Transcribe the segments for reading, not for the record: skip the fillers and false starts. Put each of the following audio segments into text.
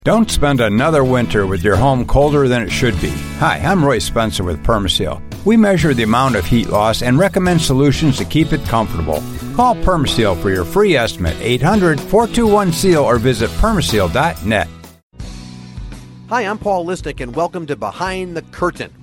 Don't spend another winter with your home colder than it should be. Hi, I'm Roy Spencer with Permaseal. We measure the amount of heat loss and recommend solutions to keep it comfortable. Call Permaseal for your free estimate, 800-421-SEAL, or visit permaseal.net. Hi, I'm Paul Listic, and welcome to Behind the Curtain.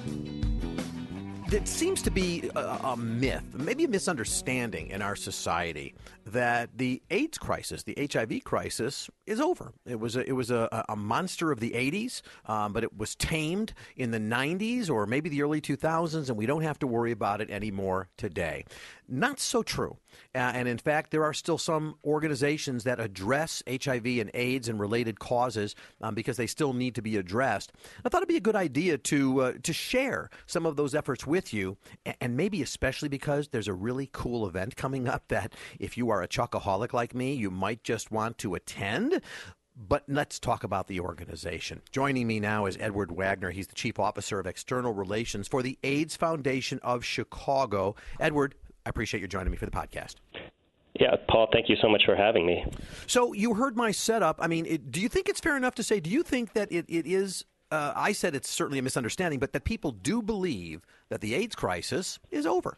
It seems to be a myth, maybe a misunderstanding in our society that the AIDS crisis, the HIV crisis, is over. It was a monster of the 80s, but it was tamed in the 90s or maybe the early 2000s, and we don't have to worry about it anymore today. Not so true. And in fact, there are still some organizations that address HIV and AIDS and related causes because they still need to be addressed. I thought it'd be a good idea to share some of those efforts with you, and maybe especially because there's a really cool event coming up that if you are a chocoholic like me, you might just want to attend. But let's talk about the organization. Joining me now is Edward Wagner. He's the Chief Officer of External Relations for the AIDS Foundation of Chicago. Edward, I appreciate you joining me for the podcast. Yeah, Paul, thank you so much for having me. So you heard my setup. I mean, do you think it's fair enough to say, do you think that it is, I said it's certainly a misunderstanding, but that people do believe that the AIDS crisis is over?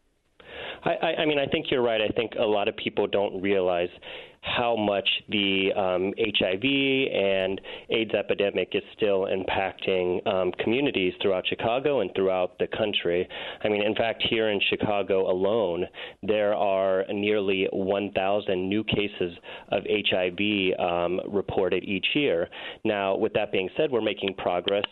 I mean, I think you're right. I think a lot of people don't realize how much the HIV and AIDS epidemic is still impacting communities throughout Chicago and throughout the country. I mean, in fact, here in Chicago alone, there are nearly 1,000 new cases of HIV reported each year. Now, with that being said, we're making progress.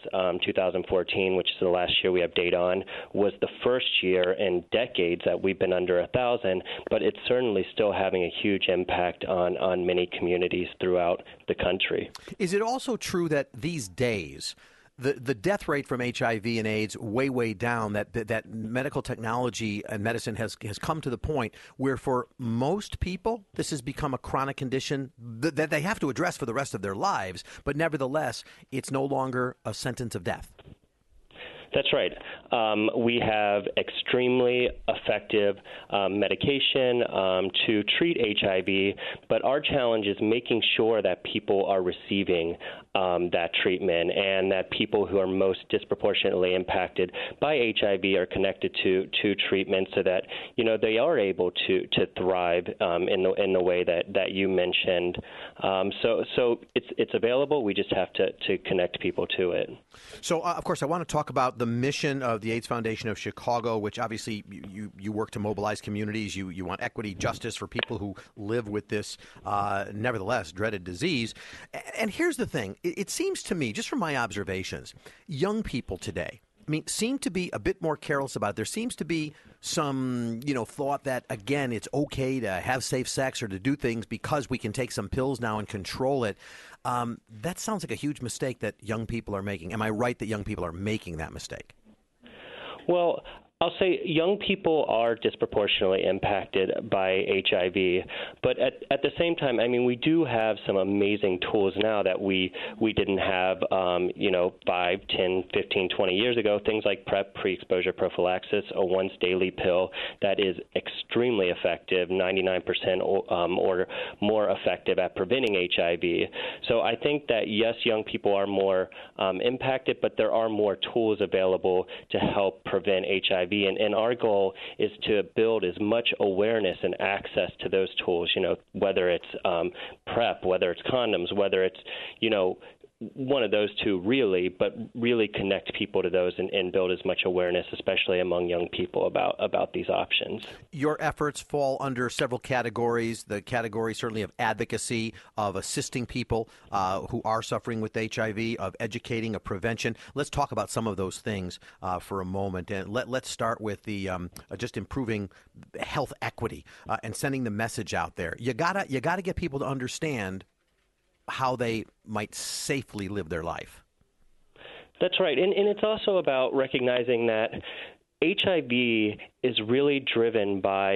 2014, which is the last year we have data on, was the first year in decades that we've been under 1,000, but it's certainly still having a huge impact on many communities throughout the country. Is it also true that these days the death rate from HIV and AIDS way down, that medical technology and medicine has come to the point where for most people this has become a chronic condition that they have to address for the rest of their lives, but nevertheless it's no longer a sentence of death? That's right. We have extremely effective medication to treat HIV, but our challenge is making sure that people are receiving that treatment and that people who are most disproportionately impacted by HIV are connected to treatment so that, you know, they are able to thrive in the way that you mentioned. So it's available. We just have to connect people to it. So, of course, I want to talk about the mission of the AIDS Foundation of Chicago, which obviously you work to mobilize communities. You want equity, justice for people who live with this, nevertheless, dreaded disease. And here's the thing. It seems to me, just from my observations, young people today, seem to be a bit more careless about it. There seems to be some, thought that, again, it's okay to have safe sex or to do things because we can take some pills now and control it. That sounds like a huge mistake that young people are making. Am I right that young people are making that mistake? Well, I'll say young people are disproportionately impacted by HIV, but at the same time, we do have some amazing tools now that we didn't have, 5, 10, 15, 20 years ago, things like PrEP, pre-exposure prophylaxis, a once daily pill that is extremely effective, 99% or more effective at preventing HIV. So I think that, yes, young people are more impacted, but there are more tools available to help prevent HIV. And our goal is to build as much awareness and access to those tools, whether it's PrEP, whether it's condoms, whether it's, one of those two really, but really connect people to those and build as much awareness, especially among young people about these options. Your efforts fall under several categories. The category certainly of advocacy, of assisting people who are suffering with HIV, of educating, of prevention. Let's talk about some of those things for a moment. And let's start with the just improving health equity and sending the message out there. You gotta get people to understand how they might safely live their life. That's right. And it's also about recognizing that HIV is really driven by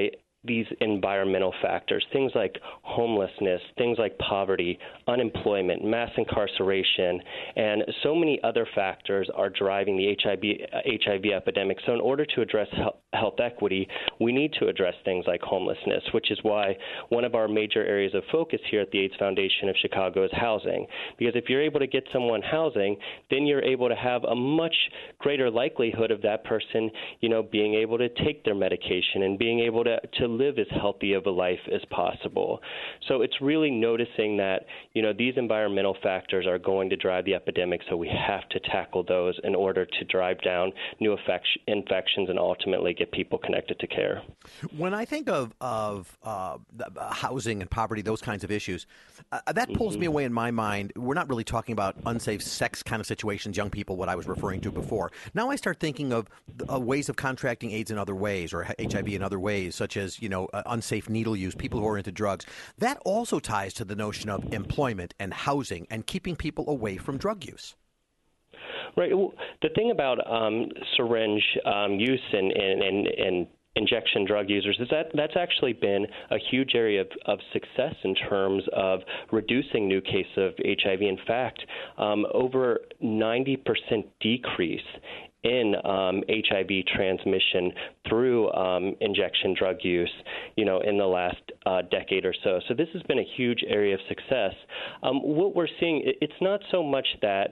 these environmental factors, things like homelessness, things like poverty, unemployment, mass incarceration, and so many other factors are driving the HIV epidemic. So in order to address health equity, we need to address things like homelessness, which is why one of our major areas of focus here at the AIDS Foundation of Chicago is housing. Because if you're able to get someone housing, then you're able to have a much greater likelihood of that person, being able to take their medication and being able to live as healthy of a life as possible. So it's really noticing that, these environmental factors are going to drive the epidemic, so we have to tackle those in order to drive down new infections and ultimately get people connected to care. When I think of housing and poverty, those kinds of issues, that pulls me away in my mind. We're not really talking about unsafe sex kind of situations, young people, what I was referring to before. Now I start thinking of ways of contracting AIDS in other ways, or HIV in other ways, such as, unsafe needle use, people who are into drugs. That also ties to the notion of employment and housing and keeping people away from drug use. Right. Well, the thing about syringe use and injection drug users is that that's actually been a huge area of success in terms of reducing new cases of HIV. In fact, over 90% decrease in HIV transmission through injection drug use, in the last decade or so. So this has been a huge area of success. What we're seeing, it's not so much that,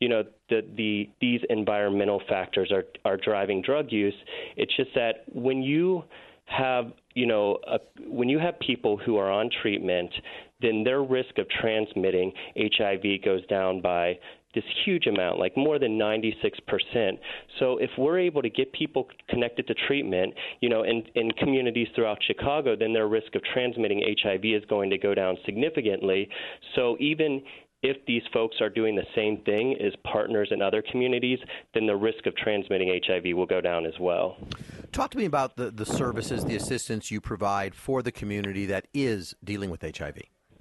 these environmental factors are driving drug use. It's just that when you have, when you have people who are on treatment, then their risk of transmitting HIV goes down by this huge amount, like more than 96%. So if we're able to get people connected to treatment, in communities throughout Chicago, then their risk of transmitting HIV is going to go down significantly. So even if these folks are doing the same thing as partners in other communities, then the risk of transmitting HIV will go down as well. Talk to me about the services, the assistance you provide for the community that is dealing with HIV.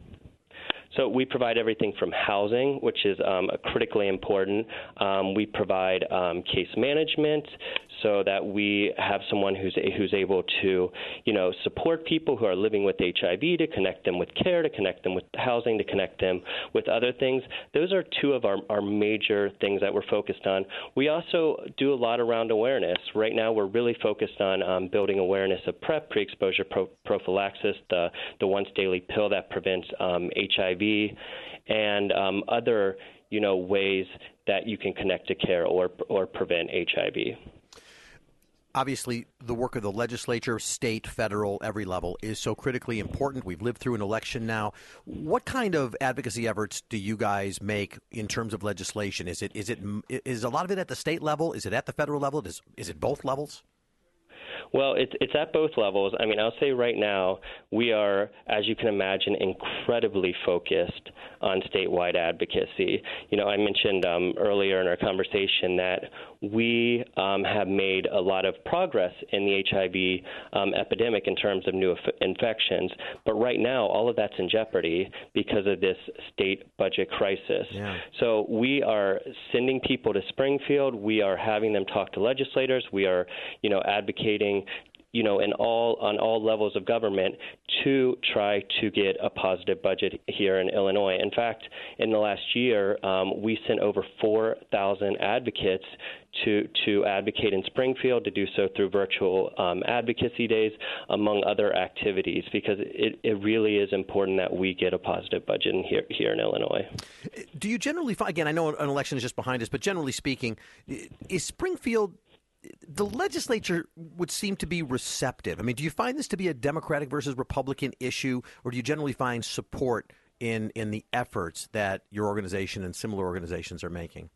So we provide everything from housing, which is critically important. We provide case management, so that we have someone who's able to, support people who are living with HIV, to connect them with care, to connect them with housing, to connect them with other things. Those are two of our major things that we're focused on. We also do a lot around awareness. Right now, we're really focused on building awareness of PrEP, pre-exposure prophylaxis, the once daily pill that prevents HIV, and other, ways that you can connect to care or prevent HIV. Obviously, the work of the legislature, state, federal, every level is so critically important. We've lived through an election now. What kind of advocacy efforts do you guys make in terms of legislation? Is a lot of it at the state level? Is it at the federal level? Is it both levels? Well, it's at both levels. I mean, I'll say right now we are, as you can imagine, incredibly focused on statewide advocacy. I mentioned earlier in our conversation that we have made a lot of progress in the HIV epidemic in terms of new infections. But right now, all of that's in jeopardy because of this state budget crisis. Yeah. So we are sending people to Springfield. We are having them talk to legislators. We are, advocating on all levels of government to try to get a positive budget here in Illinois. In fact, in the last year, we sent over 4,000 advocates to advocate in Springfield, to do so through virtual advocacy days, among other activities, because it really is important that we get a positive budget here in Illinois. Do you generally find, again, I know an election is just behind us, but generally speaking, is Springfield, the legislature would seem to be receptive? I mean, do you find this to be a Democratic versus Republican issue, or do you generally find support in the efforts that your organization and similar organizations are making?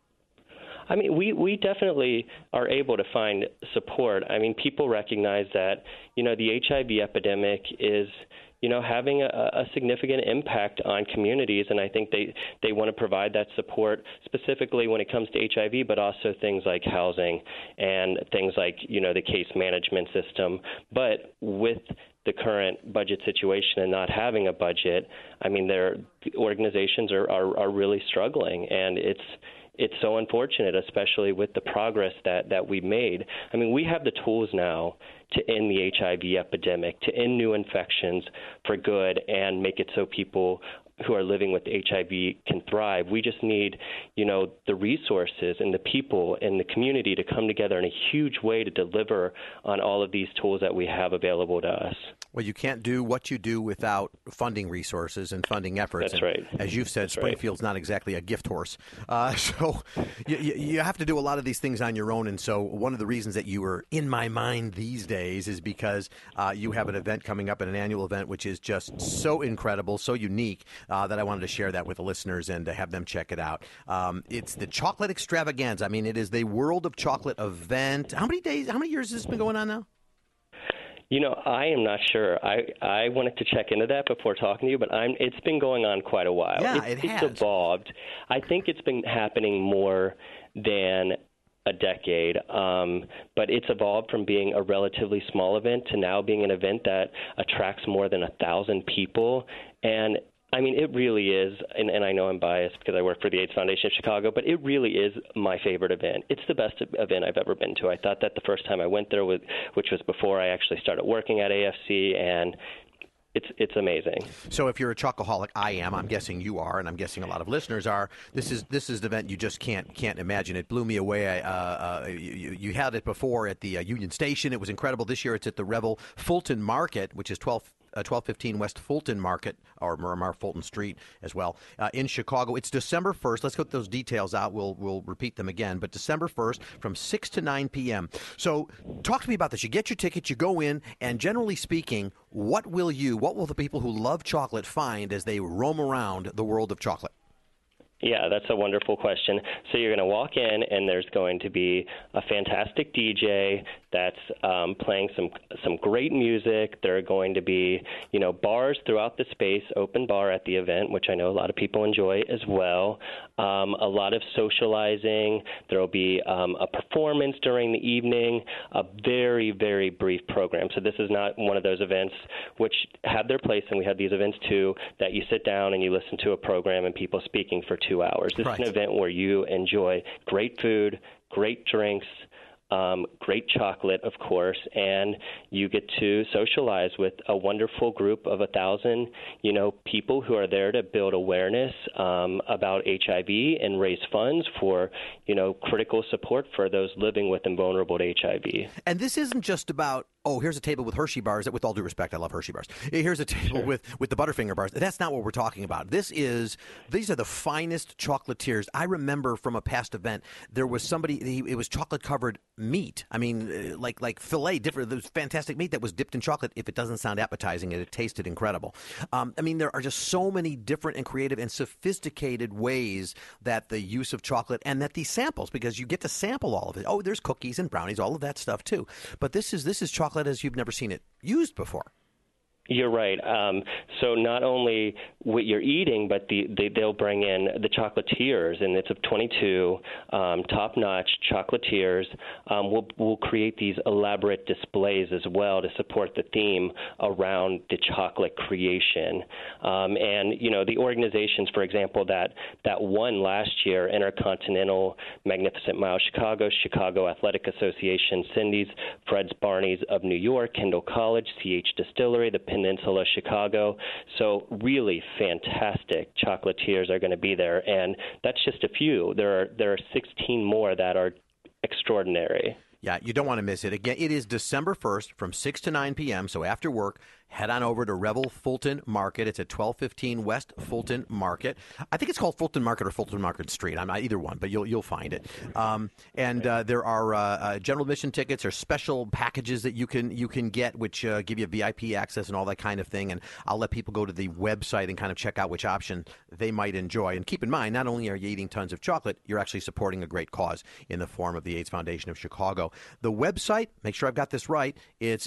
I mean, we definitely are able to find support. I mean, people recognize that, the HIV epidemic is, having a significant impact on communities, and I think they want to provide that support specifically when it comes to HIV, but also things like housing and things like, the case management system. But with the current budget situation and not having a budget, I mean, their organizations are really struggling, and it's so unfortunate, especially with the progress that we've made. I mean, we have the tools now to end the HIV epidemic, to end new infections for good, and make it so people who are living with HIV can thrive. We just need, the resources and the people in the community to come together in a huge way to deliver on all of these tools that we have available to us. Well, you can't do what you do without funding resources and funding efforts. That's right. As you've said, Springfield's not exactly a gift horse. So you have to do a lot of these things on your own. And so one of the reasons that you are in my mind these days is because you have an event coming up, an annual event, which is just so incredible, so unique, that I wanted to share that with the listeners and to have them check it out. It's the Chocolate Extravaganza. I mean, it is the World of Chocolate event. How many years has this been going on now? I am not sure. I wanted to check into that before talking to you, but it's been going on quite a while. Yeah, it has. It's evolved. I think it's been happening more than a decade, but it's evolved from being a relatively small event to now being an event that attracts more than 1,000 people. And I mean, it really is, and I know I'm biased because I work for the AIDS Foundation of Chicago, but it really is my favorite event. It's the best event I've ever been to. I thought that the first time I went there, which was before I actually started working at AFC, and it's amazing. So if you're a chocoholic, I am. I'm guessing you are, and I'm guessing a lot of listeners are. This is the event you just can't imagine. It blew me away. You had it before at the Union Station. It was incredible. This year it's at the Revel Fulton Market, which is 1215 West Fulton Market, or Miramar Fulton Street as well, in Chicago. It's December 1st. Let's get those details out. We'll repeat them again. But December 1st from 6 to 9 p.m. So talk to me about this. You get your ticket, you go in, and generally speaking, what will the people who love chocolate find as they roam around the world of chocolate? Yeah, that's a wonderful question. So you're going to walk in, and there's going to be a fantastic DJ that's playing some great music. There are going to be, bars throughout the space, open bar at the event, which I know a lot of people enjoy as well. A lot of socializing. There will be a performance during the evening, a very, very brief program. So this is not one of those events which have their place, and we have these events too, that you sit down and you listen to a program and people speaking for 2 hours. This is an event where you enjoy great food, great drinks, great chocolate, of course, and you get to socialize with a wonderful group of 1,000, people who are there to build awareness about HIV and raise funds for, critical support for those living with and vulnerable to HIV. And this isn't just about, here's a table with Hershey bars. With all due respect, I love Hershey bars. Here's a table with the Butterfinger bars. That's not what we're talking about. These are the finest chocolatiers. I remember from a past event, there was somebody, it was chocolate-covered meat. I mean, like filet, different. There was fantastic meat that was dipped in chocolate. If it doesn't sound appetizing, it tasted incredible. There are just so many different and creative and sophisticated ways that the use of chocolate and that these samples, because you get to sample all of it. Oh, there's cookies and brownies, all of that stuff too. But this is chocolate as you've never seen it used before. You're right. So not only what you're eating, but they'll bring in the chocolatiers, and it's of 22 top-notch chocolatiers. We'll create these elaborate displays as well to support the theme around the chocolate creation. And the organizations, for example, that won last year, Intercontinental Magnificent Mile Chicago, Chicago Athletic Association, Cindy's, Fred's Barney's of New York, Kendall College, CH Distillery, the Peninsula Chicago. So really fantastic chocolatiers are going to be there, and that's just a few. There are 16 more that are extraordinary. Yeah, you don't want to miss it. Again, it is December 1st from 6 to 9 p.m., so after work, head on over to Revel Fulton Market. It's at 1215 West Fulton Market. I think it's called Fulton Market or Fulton Market Street. I'm not either one, but you'll find it. There are general admission tickets or special packages that you can get, which give you VIP access and all that kind of thing. And I'll let people go to the website and kind of check out which option they might enjoy. And keep in mind, not only are you eating tons of chocolate, you're actually supporting a great cause in the form of the AIDS Foundation of Chicago. The website, make sure I've got this right, it's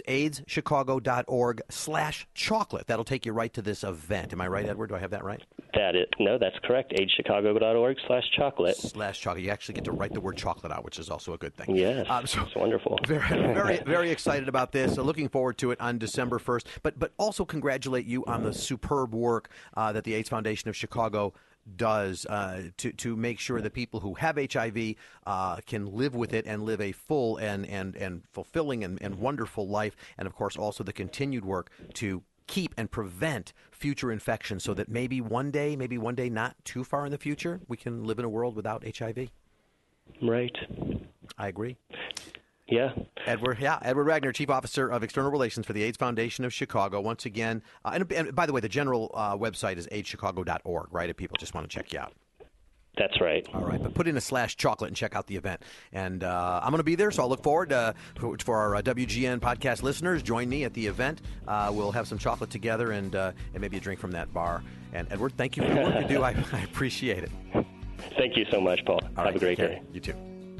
aidschicago.org/chocolate. That'll take you right to this event. Am I right, Edward? Do I have that right? No, that's correct. aidschicago.org/chocolate. /chocolate. You actually get to write the word chocolate out, which is also a good thing. Yes, it's wonderful. Very, very excited about this. So looking forward to it on December 1st. But also congratulate you on the superb work that the AIDS Foundation of Chicago does to make sure that people who have HIV can live with it and live a full and fulfilling and wonderful life, and of course also the continued work to keep and prevent future infections, so that maybe one day not too far in the future, we can live in a world without HIV. Right. I agree. Yeah. Edward Wagner, Chief Officer of External Relations for the AIDS Foundation of Chicago. Once again, and by the way, the general website is aidschicago.org, right? If people just want to check you out. That's right. All right, but put in a /chocolate and check out the event. And I'm going to be there, so I'll look forward for our WGN podcast listeners. Join me at the event. We'll have some chocolate together and maybe a drink from that bar. And Edward, thank you for the work you do. I appreciate it. Thank you so much, Paul. Have a great day. You too.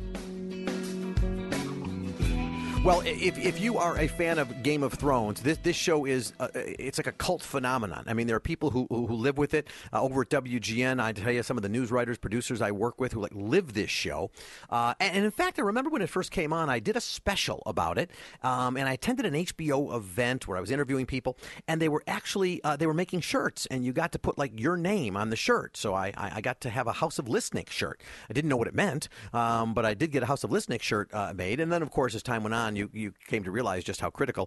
Well, if you are a fan of Game of Thrones, this show is it's like a cult phenomenon. I mean, there are people who live with it over at WGN. I tell you, some of the news writers, producers I work with who live this show. And in fact, I remember when it first came on, I did a special about it, and I attended an HBO event where I was interviewing people, and they were actually they were making shirts, and you got to put your name on the shirt. So I got to have a House of Listnick shirt. I didn't know what it meant, but I did get a House of Listnick shirt made. And then, of course, as time went on, you came to realize just how critical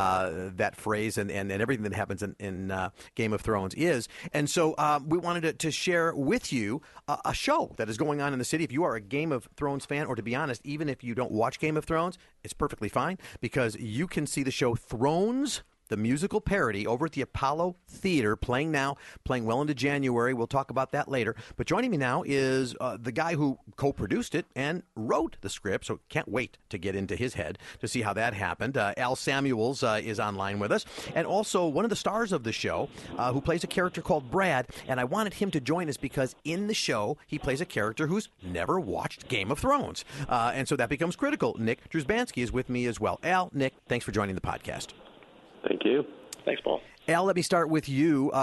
that phrase and everything that happens in Game of Thrones is. And so we wanted to share with you a show that is going on in the city. If you are a Game of Thrones fan, or to be honest, even if you don't watch Game of Thrones, it's perfectly fine, because you can see the show Thrones, the musical parody, over at the Apollo Theater, playing well into January. We'll talk about that later. But joining me now is the guy who co-produced it and wrote the script, so can't wait to get into his head to see how that happened. Al Samuels is online with us, and also one of the stars of the show who plays a character called Brad, and I wanted him to join us because in the show he plays a character who's never watched Game of Thrones, and so that becomes critical. Nick Drusbansky is with me as well. Al, Nick, thanks for joining the podcast. Thank you. Thanks, Paul. Al, let me start with you.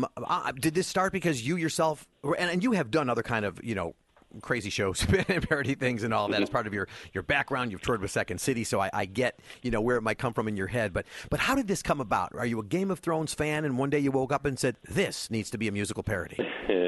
Did this start because you yourself, and you have done other kind of, crazy shows, parody things and all of that as part of your background? You've toured with Second City, so I get, where it might come from in your head. But how did this come about? Are you a Game of Thrones fan, and one day you woke up and said, this needs to be a musical parody?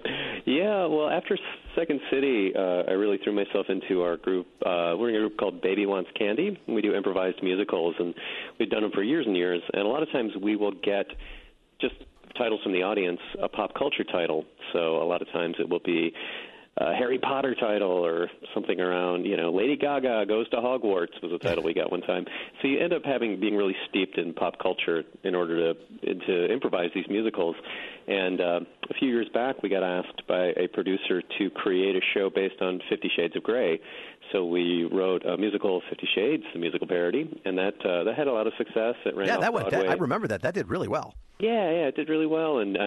Yeah, well, after Second City, I really threw myself into our group. We're in a group called Baby Wants Candy. We do improvised musicals, and we've done them for years and years. And a lot of times we will get just titles from the audience, a pop culture title. So a lot of times it will be a Harry Potter title or something around, Lady Gaga Goes to Hogwarts was a title we got one time. So you end up being really steeped in pop culture in order to improvise these musicals. And a few years back, we got asked by a producer to create a show based on 50 Shades of Grey. So we wrote a musical, 50 Shades, the musical parody, and that had a lot of success. It ran off Broadway. I remember that. That did really well. Yeah, it did really well, and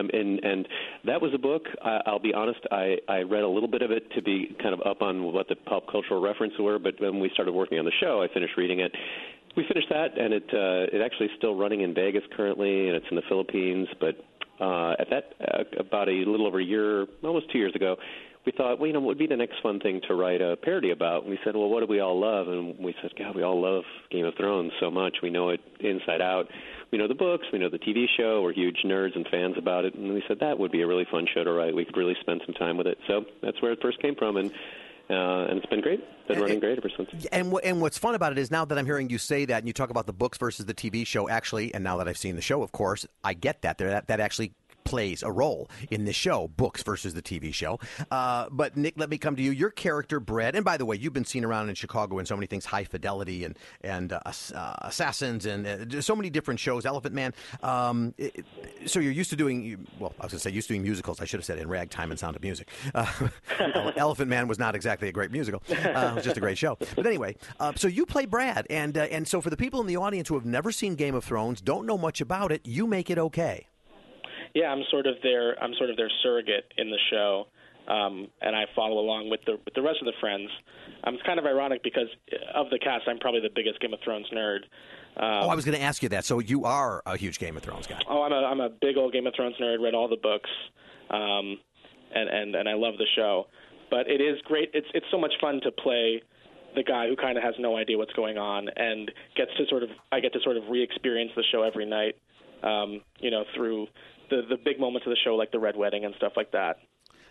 that was a book. I'll be honest, I read a little bit of it to be kind of up on what the pop cultural references were, but when we started working on the show, I finished reading it. We finished that, and it actually is still running in Vegas currently, and it's in the Philippines. But at that, about a little over a year, almost 2 years ago, we thought, what would be the next fun thing to write a parody about? And we said, well, what do we all love? And we said, God, we all love Game of Thrones so much. We know it inside out. We know the books. We know the TV show. We're huge nerds and fans about it. And we said that would be a really fun show to write. We could really spend some time with it. So that's where it first came from. And it's been great. Been running great ever since. And what's fun about it is now that I'm hearing you say that and you talk about the books versus the TV show, actually, and now that I've seen the show, of course, I get that. That actually plays a role in this show, books versus the TV show. But Nick, let me come to you. Your character, Brad, and by the way, you've been seen around in Chicago in so many things, High Fidelity and Assassins and so many different shows, Elephant Man. So you're used to doing, well, I was going to say used to doing musicals. I should have said in Ragtime and Sound of Music. Elephant Man was not exactly a great musical. It was just a great show. But anyway, so you play Brad. And so for the people in the audience who have never seen Game of Thrones, don't know much about it, you make it okay. Yeah, I'm sort of their surrogate in the show, and I follow along with the rest of the friends. It's kind of ironic because of the cast, I'm probably the biggest Game of Thrones nerd. I was going to ask you that. So you are a huge Game of Thrones guy. Oh, I'm a big old Game of Thrones nerd. Read all the books, and I love the show. But it is great. It's so much fun to play the guy who kind of has no idea what's going on and I get to sort of re-experience the show every night. Through the big moments of the show, like the Red Wedding and stuff like that.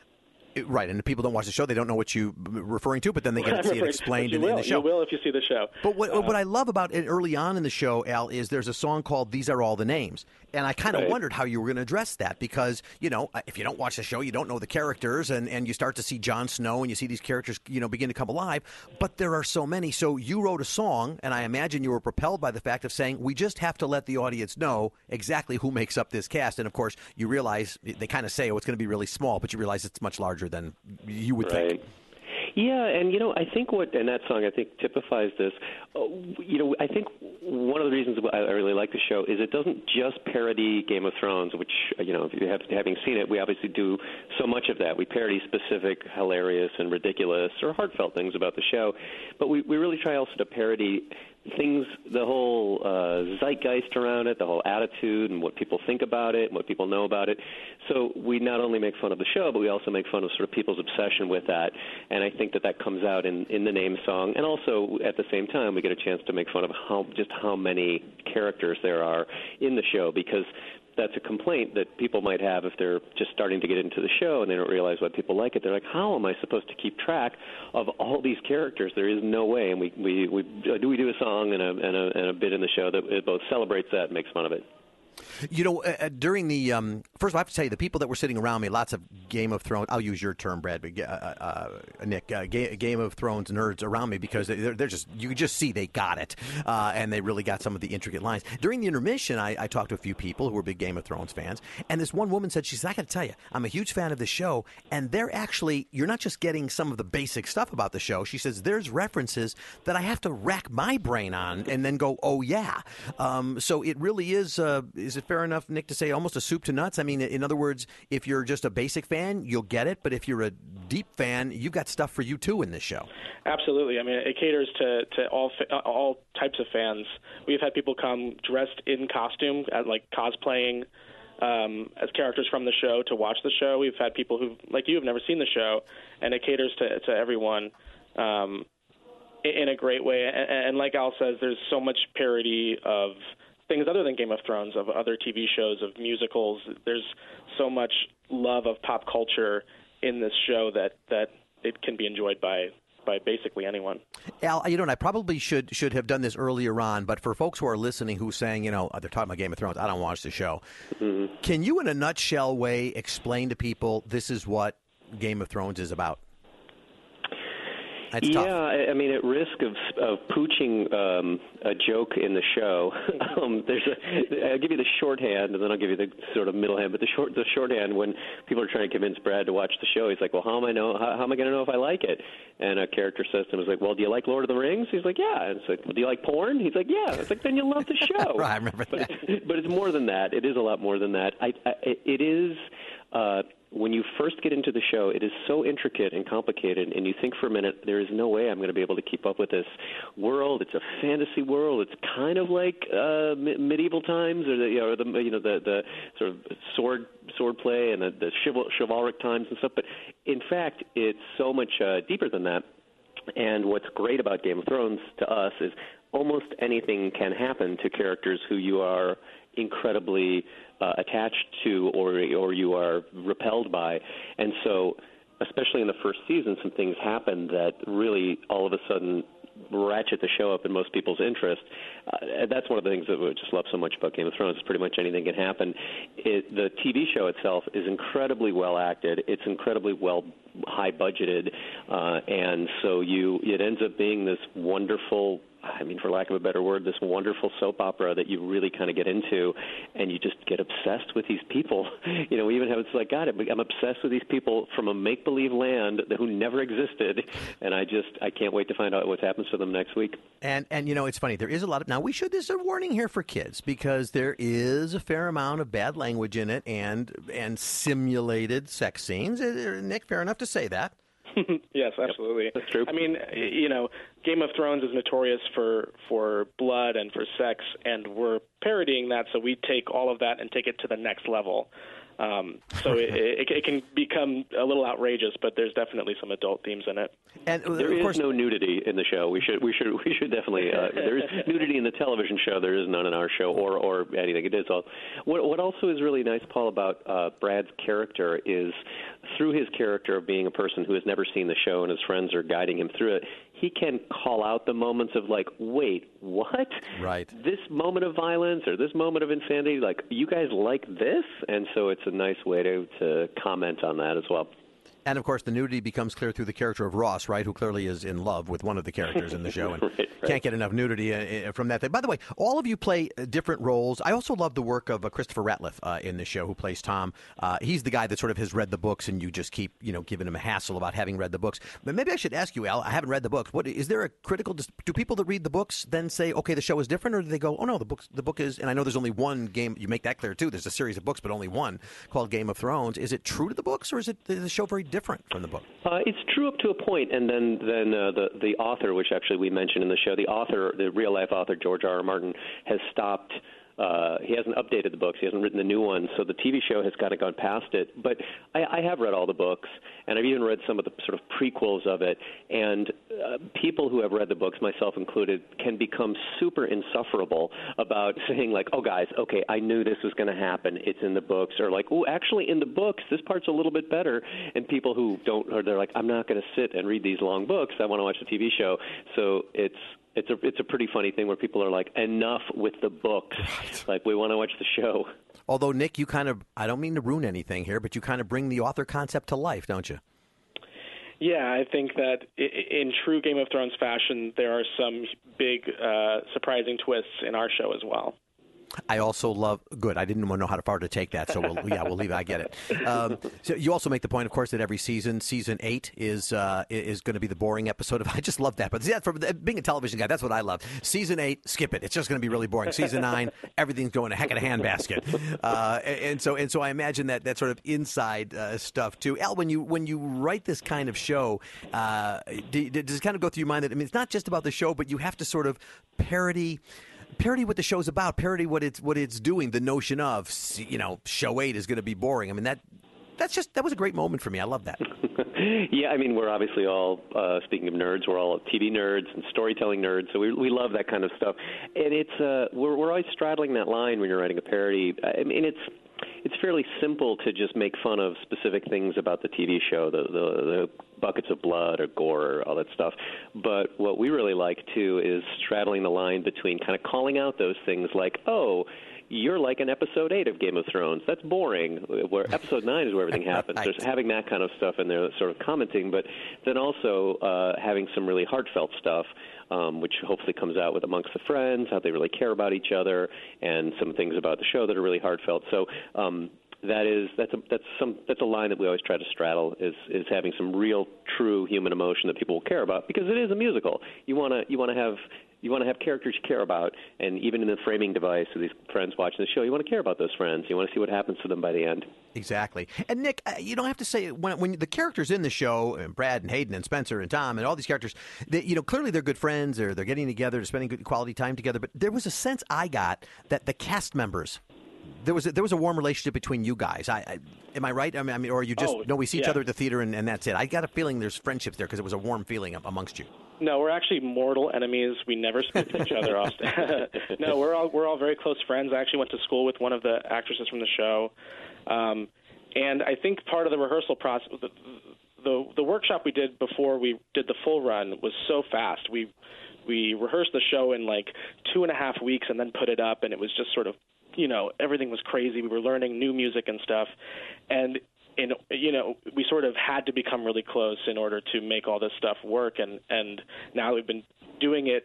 Right, and the people don't watch the show, they don't know what you're referring to, but then they get to see it explained in the show. You will if you see the show. But what I love about it early on in the show, Al, is there's a song called These Are All the Names. And I kind of wondered how you were going to address that because, if you don't watch the show, you don't know the characters, and you start to see Jon Snow and you see these characters, begin to come alive. But there are so many. So you wrote a song, and I imagine you were propelled by the fact of saying, we just have to let the audience know exactly who makes up this cast. And, of course, you realize, they kind of say, it's going to be really small, but you realize it's much larger than you would think. Yeah, and I think and that song I think typifies this. I think one of the reasons I really like the show is it doesn't just parody Game of Thrones, which having seen it, we obviously do so much of that. We parody specific, hilarious, and ridiculous or heartfelt things about the show, but we really try also to parody things, the whole zeitgeist around it, the whole attitude and what people think about it and what people know about it. So we not only make fun of the show, but we also make fun of sort of people's obsession with that. And I think that comes out in the name song. And also, at the same time, we get a chance to make fun of how many characters there are in the show, because that's a complaint that people might have if they're just starting to get into the show and they don't realize why people like it. They're like, how am I supposed to keep track of all these characters? There is no way. And we do a song and a bit in the show that both celebrates that and makes fun of it. During the first of all, I have to tell you, the people that were sitting around me, lots of Game of Thrones. I'll use your term, Brad, but Nick, Game of Thrones nerds around me because they're just, you just see they got it, and they really got some of the intricate lines. During the intermission, I talked to a few people who were big Game of Thrones fans, and this one woman said, she said, I got to tell you, I'm a huge fan of the show, and you're not just getting some of the basic stuff about the show. She says there's references that I have to rack my brain on and then go, oh yeah. So it really is it fair enough, Nick, to say almost a soup to nuts? I mean, in other words, if you're just a basic fan, you'll get it. But if you're a deep fan, you've got stuff for you, too, in this show. Absolutely. I mean, it caters to all types of fans. We've had people come dressed in costume, like cosplaying as characters from the show to watch the show. We've had people who, like you, have never seen the show, and it caters to everyone in a great way. And like Al says, there's so much parody of things other than Game of Thrones, of other TV shows, of musicals. There's so much love of pop culture in this show that it can be enjoyed by basically anyone. Al, I probably should have done this earlier on, but for folks who are listening who saying, they're talking about Game of Thrones, I don't watch the show. Mm-hmm. Can you, in a nutshell way, explain to people this is what Game of Thrones is about? That's tough. I mean, at risk of pooching a joke in the show, I'll give you the shorthand, and then I'll give you the sort of middle hand. But the shorthand, when people are trying to convince Brad to watch the show, he's like, "Well, how am I going to know if I like it?" And a character says to him, "Is like, well, do you like Lord of the Rings?" He's like, "Yeah." And it's like, well, "Do you like porn?" He's like, "Yeah." It's like, then you'll love the show. Right, I remember that. But it's more than that. It is a lot more than that. It is. When you first get into the show, it is so intricate and complicated, and you think for a minute, there is no way I'm going to be able to keep up with this world. It's a fantasy world. It's kind of like medieval times, or the sort of sword play and the chivalric times and stuff. But in fact, it's so much deeper than that. And what's great about Game of Thrones to us is almost anything can happen to characters who you are incredibly attached to or you are repelled by. And so, especially in the first season, some things happen that really all of a sudden ratchet the show up in most people's interest. That's one of the things that we just love so much about Game of Thrones. Is pretty much anything can happen. The TV show itself is incredibly well acted. It's incredibly well high budgeted, and so it ends up being this wonderful, for lack of a better word, this wonderful soap opera that you really kind of get into, and you just get obsessed with these people. We even have, it's like, God, I'm obsessed with these people from a make-believe land who never existed, and I can't wait to find out what happens to them next week. And it's funny, there is a lot of, now there's a warning here for kids, because there is a fair amount of bad language in it and simulated sex scenes. Nick, fair enough to say that. Yes, absolutely. Yep, that's true. I mean, Game of Thrones is notorious for blood and for sex, and we're parodying that, so we take all of that and take it to the next level. So it can become a little outrageous, but there's definitely some adult themes in it. And there is no nudity in the show. We should definitely. There is nudity in the television show. There is none in our show or anything. It is all. What also is really nice, Paul, about Brad's character is through his character of being a person who has never seen the show and his friends are guiding him through it, he can call out the moments of like, wait, what? Right. This moment of violence or this moment of insanity, like, you guys like this? And so it's a nice way to comment on that as well. And, of course, the nudity becomes clear through the character of Ross, right, who clearly is in love with one of the characters in the show and right. can't get enough nudity from that thing. By the way, all of you play different roles. I also love the work of Christopher Ratliff in the show, who plays Tom. He's the guy that sort of has read the books, and you just keep, giving him a hassle about having read the books. But maybe I should ask you, Al, I haven't read the books. What is there a critical? Do people that read the books then say, okay, the show is different, or do they go, oh, no, the book is, and I know there's only one game. You make that clear, too. There's a series of books, but only one called Game of Thrones. Is it true to the books, or is it the show very different from the book? It's true up to a point, and then the author, which actually we mentioned in the show, the real life author George R. R. Martin has stopped. He hasn't updated the books. He hasn't written the new one, so the TV show has kind of gone past it. But I have read all the books, and I've even read some of the sort of prequels of it. And people who have read the books, myself included, can become super insufferable about saying, like, oh, guys, okay, I knew this was going to happen. It's in the books. Or like, oh, actually, in the books, this part's a little bit better. And people who don't, or they're like, I'm not going to sit and read these long books. I want to watch the TV show. So it's a pretty funny thing where people are like, enough with the books. Right. Like, we want to watch the show. Although, Nick, you kind of, I don't mean to ruin anything here, but you kind of bring the author concept to life, don't you? Yeah, I think that in true Game of Thrones fashion, there are some big surprising twists in our show as well. I also love. Good. I didn't know how far to take that, so we'll leave it. I get it. So you also make the point, of course, that every season 8 is going to be the boring episode. I just love that. But yeah, for being a television guy, that's what I love. Season 8, skip it. It's just going to be really boring. Season 9, everything's going a heck of a handbasket. And so I imagine that sort of inside stuff too. Al, when you write this kind of show, does it kind of go through your mind that it's not just about the show, but you have to sort of parody what the show's about, parody what it's doing. The notion of, show 8 is going to be boring. I mean, that was a great moment for me. I love that. Yeah, I mean, we're obviously all, speaking of nerds, we're all TV nerds and storytelling nerds, so we love that kind of stuff. And it's we're always straddling that line when you're writing a parody. I mean, it's fairly simple to just make fun of specific things about the TV show, the buckets of blood or gore or all that stuff. But what we really like, too, is straddling the line between kind of calling out those things like, oh, you're like an episode 8 of Game of Thrones. That's boring. Where episode 9 is where everything happens. Right. There's having that kind of stuff in there, sort of commenting, but then also having some really heartfelt stuff, which hopefully comes out with amongst the friends, how they really care about each other, and some things about the show that are really heartfelt. So that's a line that we always try to straddle is having some real, true human emotion that people will care about, because it is a musical. You want to have characters you care about, and even in the framing device of these friends watching the show, you want to care about those friends. You want to see what happens to them by the end. Exactly. And Nick, you don't have to say when the characters in the show, Brad and Hayden and Spencer and Tom and all these characters, clearly they're good friends, or they're getting together, spending good quality time together. But there was a sense I got that the cast members, there was a warm relationship between you guys. Am I right? I mean, or you just we see each other at the theater and that's it. I got a feeling there's friendships there because it was a warm feeling amongst you. No, we're actually mortal enemies. We never speak to each other often. No, we're all very close friends. I actually went to school with one of the actresses from the show, and I think part of the rehearsal process, the workshop we did before we did the full run was so fast. We rehearsed the show in like 2.5 weeks and then put it up, and it was just sort of, everything was crazy. We were learning new music and stuff, and we sort of had to become really close in order to make all this stuff work. And now we've been doing the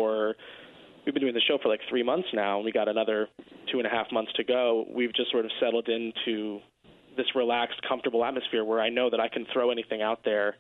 show for like 3 months now, and we got another 2.5 months to go. We've just sort of settled into this relaxed, comfortable atmosphere where I know that I can throw anything out there,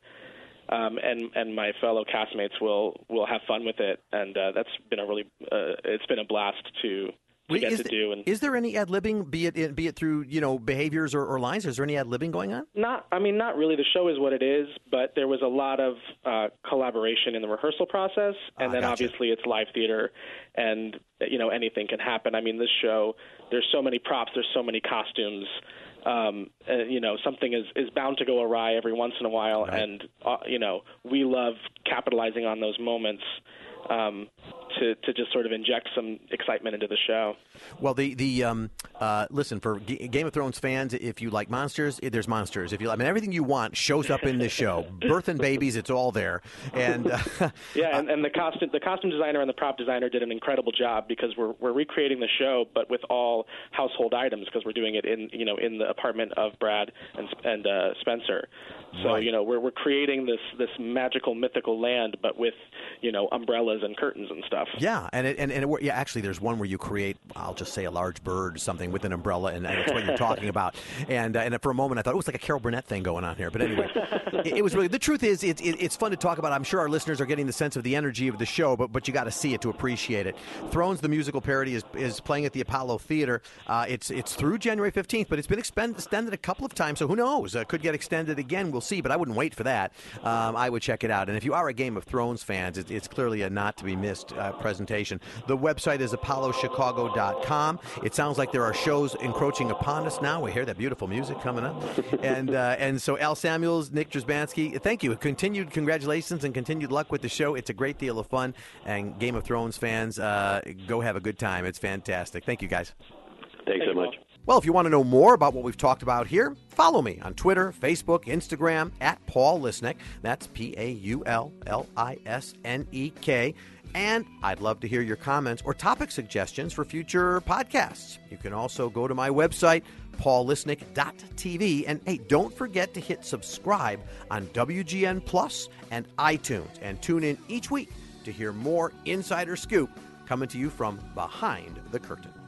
and my fellow castmates will have fun with it. And that's been it's been a blast to get to do. And is there any ad-libbing, be it through behaviors or lines? Is there any ad-libbing going on? Not really. The show is what it is, but there was a lot of collaboration in the rehearsal process, and then obviously it's live theater, and anything can happen. I mean, this show, there's so many props, there's so many costumes. something is bound to go awry every once in a while, right. and we love capitalizing on those moments to just sort of inject some excitement into the show. Well, listen, for Game of Thrones fans, if you like monsters, there's monsters. If you, everything you want shows up in this show. Birth and babies, it's all there. And and the costume designer and the prop designer did an incredible job, because we're recreating the show, but with all household items, because we're doing it in the apartment of Brad and Spencer. So right. We're creating this magical mythical land, but with umbrellas and curtains and stuff. Yeah, actually, there's one where you create, I'll just say, a large bird or something with an umbrella, and that's what you're talking about. And for a moment, I thought it was like a Carol Burnett thing going on here. But anyway, it was really. The truth is, it's fun to talk about. I'm sure our listeners are getting the sense of the energy of the show, but you got to see it to appreciate it. Thrones, the musical parody, is playing at the Apollo Theater. It's through January 15th, but it's been extended a couple of times, so who knows? Could get extended again. We'll see, but I wouldn't wait for that. I would check it out. And if you are a Game of Thrones fan, it's clearly a not-to-be-missed presentation. The website is apollochicago.com. It sounds like there are shows encroaching upon us now. We hear that beautiful music coming up. And so Al Samuels, Nick Drzebanski, thank you. Continued congratulations and continued luck with the show. It's a great deal of fun. And Game of Thrones fans, go have a good time. It's fantastic. Thank you, guys. Thanks so much. Well, if you want to know more about what we've talked about here, follow me on Twitter, Facebook, Instagram, at Paul Lisnek. That's PaulLisnek. And I'd love to hear your comments or topic suggestions for future podcasts. You can also go to my website, paullisnek.tv. And hey, don't forget to hit subscribe on WGN Plus and iTunes. And tune in each week to hear more Insider Scoop coming to you from behind the curtain.